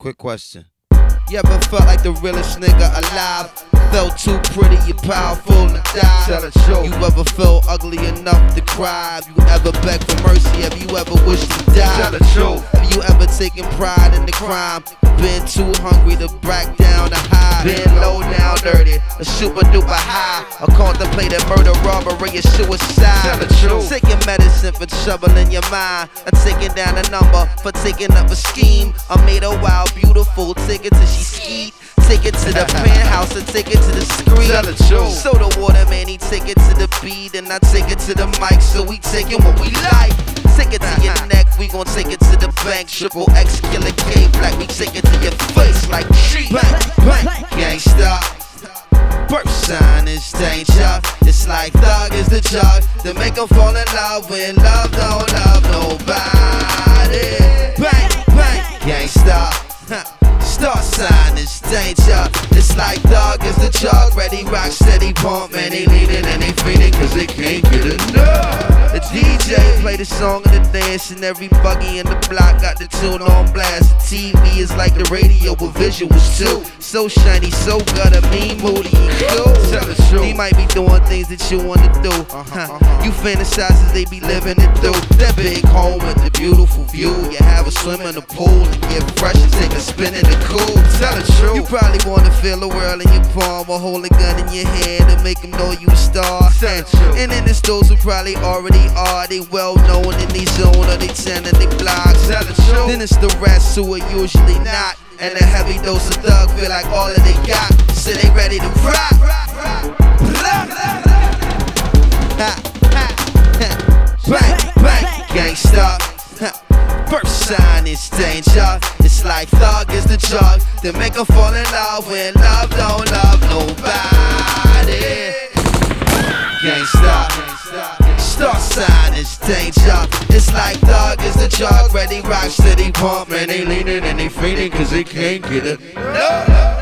Quick question. You ever felt like the realest nigga alive? Felt too pretty, you powerful to die. Tell the truth. You ever felt ugly enough to cry? Have you ever begged for mercy? Have you ever wished to die? Tell the truth. Have you ever taken pride in the crime? Been too hungry to break down to hide? Been low down dirty, a super duper high, or contemplated murder, robbery, and suicide? Tell the truth. Taking medicine for trouble in your mind, or taking down a number for taking up a scheme. I made her wild, beautiful, take it till she skeet. Take it to the penthouse and take it to the screen. Tell the truth. So the waterman, he take it to the beat, and I take it to the mic. So we taking what we like. Take it to your neck, we gon' take it to the bank. Triple X, Killer K, Black, we take it to your face like bang, bang, gangsta. Birth sign is danger. It's like thug is the drug that make 'em fall in love when love don't love nobody. Bang, bang, gangsta. Star sign is danger. It's like dog is the drug. Ready, rock, steady, pump. Man, they need it and they feed it cause they can't get enough. The DJ play the song and the dance, and every buggy in the block got the tune on blast. The TV is like the radio with visuals too. So shiny, so good, mean, moody, and cool. Tell the truth. He might be doing things that you wanna do. You fantasize as they be living it through. That big home with the beautiful view. You have a swim in the pool and get fresh and take a spin in the cool. Tell the truth. You probably wanna feel the world in your palm or hold a gun in your hand and make them know you a star. Tell the truth. And then there's those who probably already are. They well known in these zone or they 10 and they blocks. Tell the truth. Then it's the rest who are usually not. And a heavy dose of thug feel like all that they got. So they ready to rock. Bang, bang, gangsta. First sign is danger. It's like thug is the drug that make 'em fall in love when love don't love nobody. Gangsta. Star sign is danger. It's like thug is the drug. Ready, rock, steady, pump. Man, they leaning and they fainting cause they can't get it. No.